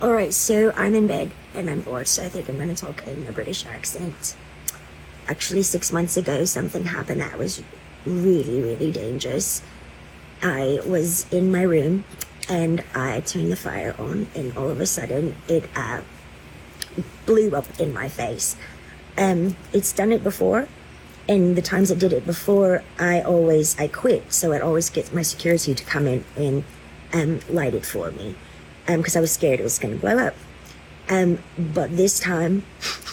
Alright, so I'm in bed and I'm bored, so I think I'm gonna talk in a British accent. Actually, 6 months ago, something happened that was really, really dangerous. I was in my room and I turned the fire on, and all of a sudden, it blew up in my face. It's done it before, and the times it did it before, I quit, so I'd always get my security to come in and light it for me, because I was scared it was going to blow up. But this time,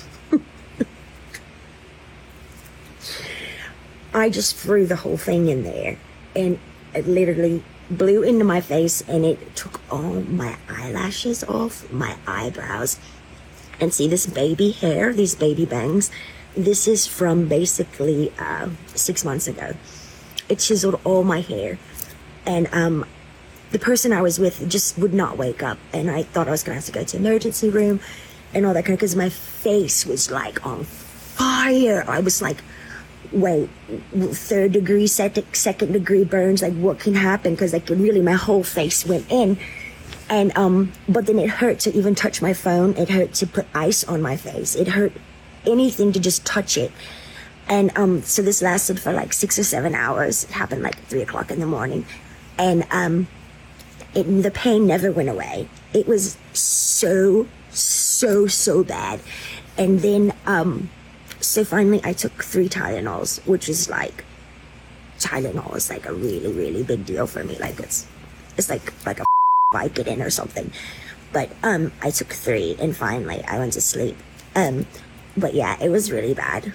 I just threw the whole thing in there, and it literally blew into my face, and it took all my eyelashes off, my eyebrows. And see this baby hair, these baby bangs, this is from basically 6 months ago. It chiseled all my hair. And the person I was with just would not wake up. And I thought I was going to have to go to emergency room and all that kind of, because my face was like on fire. I was like, wait, third degree, second degree burns, like what can happen? Because like really my whole face went in. And but then it hurt to even touch my phone. It hurt to put ice on my face. It hurt anything to just touch it. And so this lasted for like 6 or 7 hours. It happened like 3 o'clock in the morning. And the pain never went away. It was so bad. And then so finally I took 3 Tylenols, which is like, Tylenol is like a really, really big deal for me. Like it's like a Vicodin or something. But I took 3 and finally I went to sleep. But yeah, it was really bad.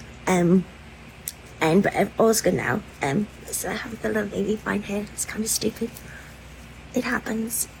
But all's good now. So I have the little baby fine hair. It's kind of stupid. It happens.